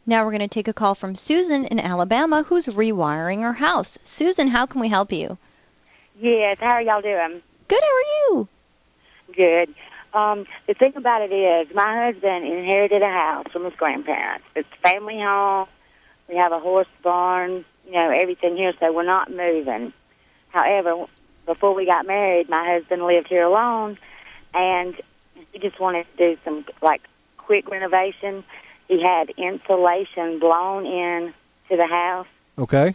Now we're going to take a call from Susan in Alabama who's rewiring her house. Susan, how can we help you? Yes, how are y'all doing? Good, how are you? Good. The thing about it is my husband inherited a house from his grandparents. It's a family home. We have a horse barn, everything here, so we're not moving. However, before we got married, my husband lived here alone, and he just wanted to do some, quick renovation. He had insulation blown in to the house. Okay.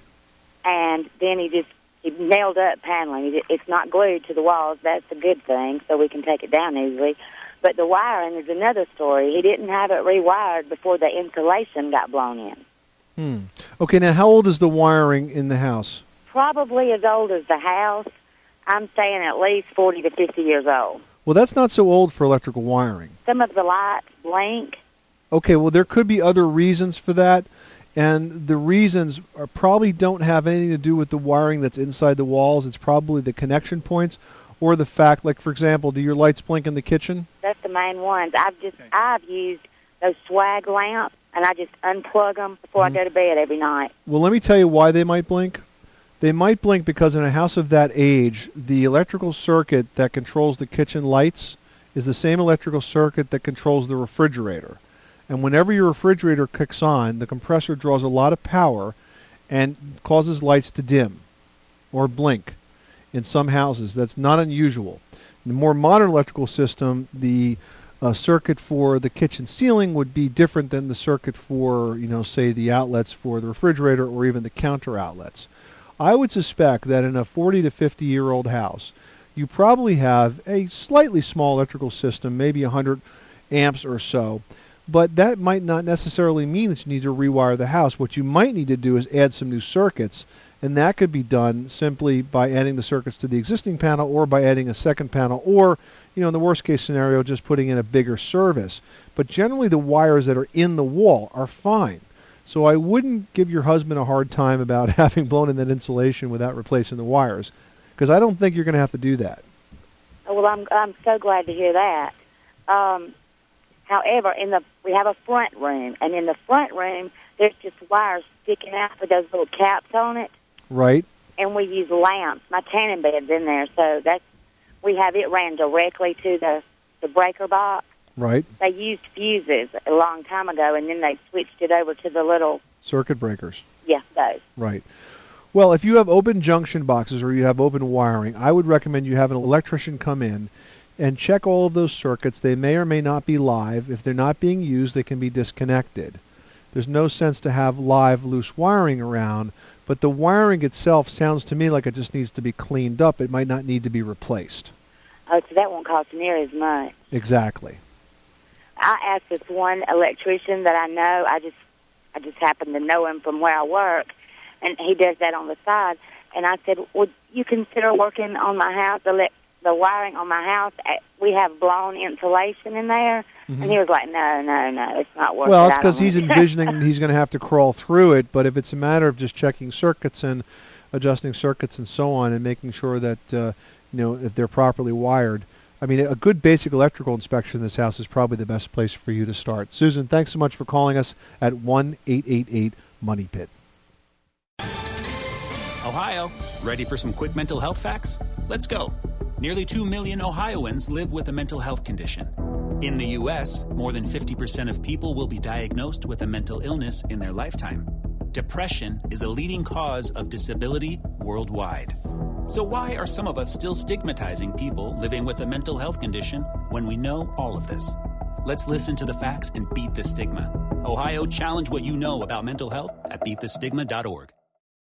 And then he nailed up paneling. It's not glued to the walls. That's a good thing, so we can take it down easily. But the wiring is another story. He didn't have it rewired before the insulation got blown in. Okay, now how old is the wiring in the house? Probably as old as the house. I'm saying at least 40 to 50 years old. Well, that's not so old for electrical wiring. Some of the lights blink. Okay, well, there could be other reasons for that, and the reasons probably don't have anything to do with the wiring that's inside the walls. It's probably the connection points or the fact, for example, do your lights blink in the kitchen? That's the main ones. I've used those swag lamps, and I just unplug them before I go to bed every night. Well, let me tell you why they might blink. They might blink because in a house of that age, the electrical circuit that controls the kitchen lights is the same electrical circuit that controls the refrigerator. And whenever your refrigerator kicks on, the compressor draws a lot of power and causes lights to dim or blink in some houses. That's not unusual. In the more modern electrical system, the circuit for the kitchen ceiling would be different than the circuit for, say, the outlets for the refrigerator or even the counter outlets. I would suspect that in a 40 to 50-year-old house, you probably have a slightly small electrical system, maybe 100 amps or so, but that might not necessarily mean that you need to rewire the house. What you might need to do is add some new circuits, and that could be done simply by adding the circuits to the existing panel or by adding a second panel or, in the worst case scenario, just putting in a bigger service. But generally the wires that are in the wall are fine. So I wouldn't give your husband a hard time about having blown in that insulation without replacing the wires, because I don't think you're going to have to do that. Well, I'm so glad to hear that. However, we have a front room, and in the front room, there's just wires sticking out with those little caps on it. Right. And we use lamps. My tanning bed's in there, so we have it ran directly to the breaker box. Right. They used fuses a long time ago, and then they switched it over to the little circuit breakers. Yeah, those. Right. Well, if you have open junction boxes or you have open wiring, I would recommend you have an electrician come in and check all of those circuits. They may or may not be live. If they're not being used, they can be disconnected. There's no sense to have live, loose wiring around, but the wiring itself sounds to me like it just needs to be cleaned up. It might not need to be replaced. Oh, so that won't cost near as much. Exactly. I asked this one electrician that I know. I just happen to know him from where I work, and he does that on the side. And I said, would you consider working on my house, the wiring on my house? We have blown insulation in there. Mm-hmm. And he was like, no, it's not worth it. Well, it's because he's envisioning he's going to have to crawl through it. But if it's a matter of just checking circuits and adjusting circuits and so on and making sure that, if they're properly wired, I mean, a good basic electrical inspection in this house is probably the best place for you to start. Susan, thanks so much for calling us at 1-888-MONEY-PIT. Ohio, ready for some quick mental health facts? Let's go. Nearly 2 million Ohioans live with a mental health condition. In the U.S., more than 50% of people will be diagnosed with a mental illness in their lifetime. Depression is a leading cause of disability worldwide. So why are some of us still stigmatizing people living with a mental health condition when we know all of this? Let's listen to the facts and beat the stigma. Ohio, challenge what you know about mental health at beatthestigma.org.